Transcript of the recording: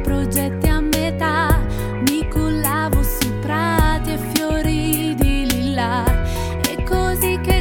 progetti a metà, mi cullavo su prati e fiori di lilla, e così che